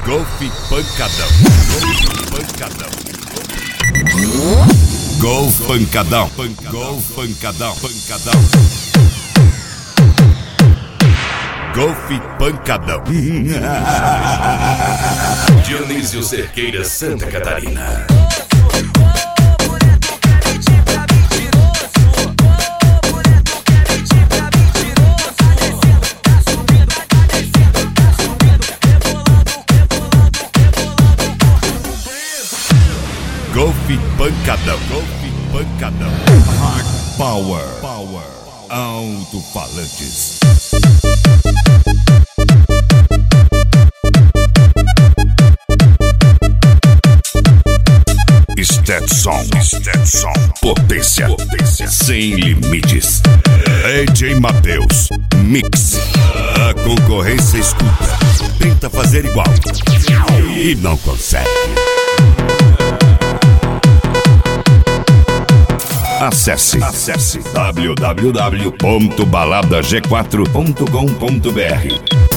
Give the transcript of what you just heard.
Golfe Pancadão. Pancadão. Gol Pancadão. Gol Pancadão. Pancadão. Golfe Pancadão. Dionísio Cerqueira, Santa Catarina. Golfe Pancadão. Golfe Pancadão. Hard Power. Power. Alto-falantes. Stetson. Potência. Sem limites. AJ Mateus. Mix. A concorrência escuta. Tenta fazer igual. E não consegue. Acesse www.baladag4.com.br